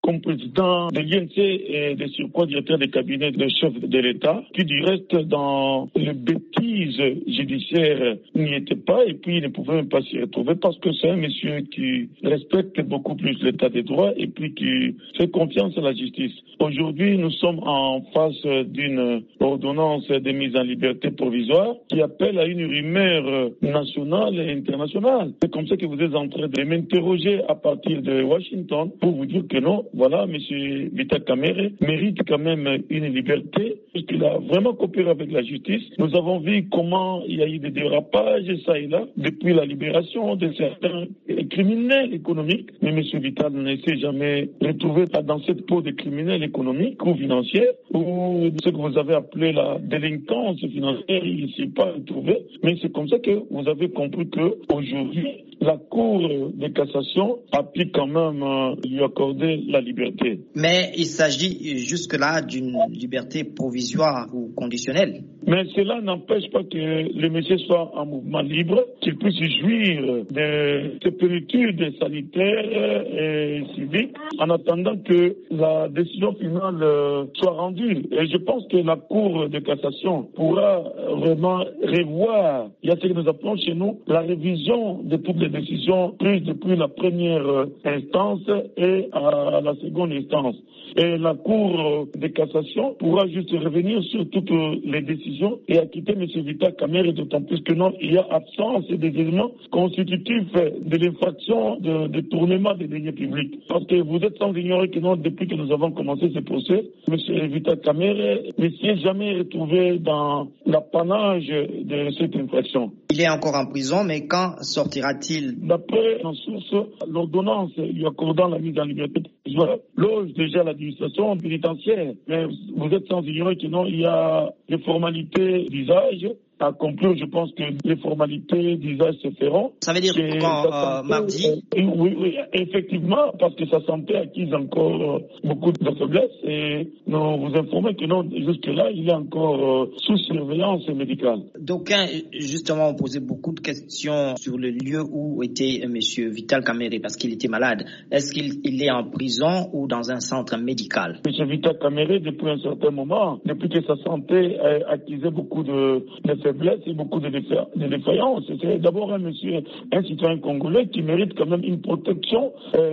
comme président de l'INC et de surcroît directeur des cabinets de chef de l'État, qui du reste dans les bêtises judiciaires n'y était pas et puis il ne pouvait même pas s'y retrouver parce que c'est un monsieur qui respecte beaucoup plus l'état des droits et puis qui fait confiance à la justice. Aujourd'hui, nous sommes en face d'une ordonnance de mise en liberté provisoire qui appelle à une rumeur nationale et internationale. C'est comme ça que vous êtes en train de m'interroger à partir de Washington pour vous dire que non, voilà, M. Vital Kamerhe mérite quand même une liberté puisqu'il a vraiment coopéré avec la justice. Nous avons vu comment il y a eu des dérapages, ça et là, depuis la libération de certains criminels économiques. Mais M. Vital ne s'est jamais retrouvé dans cette peau de criminels économiques ou financiers, ou ce que vous avez appelé la délinquance financière, il ne s'est pas retrouvé. Mais c'est comme ça que vous avez compris qu'aujourd'hui, la Cour de cassation a pu quand même lui accorder la liberté. Mais il s'agit jusque-là d'une liberté provisoire ou conditionnelle. Mais cela n'empêche pas que le monsieur soit en mouvement libre, qu'il puisse jouir de ses plénitudes sanitaires et civiques en attendant que la décision finale soit rendue. Et je pense que la Cour de cassation pourra vraiment revoir, il y a ce que nous appelons chez nous, la révision de toutes les décisions prises depuis la première instance et à la seconde instance. Et la Cour de cassation pourra juste revenir sur toutes les décisions et acquitter M. Vital Kamerhe, d'autant plus que non, il y a absence des éléments constitutifs de l'infraction de détournement des deniers publics. Parce que vous êtes sans ignorer que non, depuis que nous avons commencé ce procès, M. Vital Kamerhe ne s'est jamais retrouvé dans l'apanage de cette infraction. Il est encore en prison, mais quand sortira-t-il? D'après nos sources, l'ordonnance lui accordant la mise en liberté provisoire loge déjà l'administration pénitentiaire. Mais vous êtes sans ignorer que non, il y a des formalités d'usage à conclure. Je pense que les formalités d'usage se feront. Ça veut dire quand mardi? Oui, effectivement, parce que sa santé acquise encore beaucoup de faiblesse et nous vous informons que non, jusque-là, il est encore sous surveillance médicale. D'aucuns, justement, ont posé beaucoup de questions sur le lieu où était M. Vital Kamerhe parce qu'il était malade. Est-ce qu'il est en prison ou dans un centre médical? M. Vital Kamerhe, depuis un certain moment, depuis que sa santé acquisait beaucoup de faiblesse et beaucoup de défaillances, c'est d'abord un citoyen congolais qui mérite quand même une protection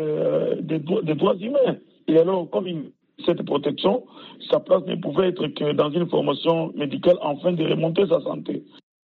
des droits humains. Et alors, comme cette protection, sa place ne pouvait être que dans une formation médicale afin de remonter sa santé.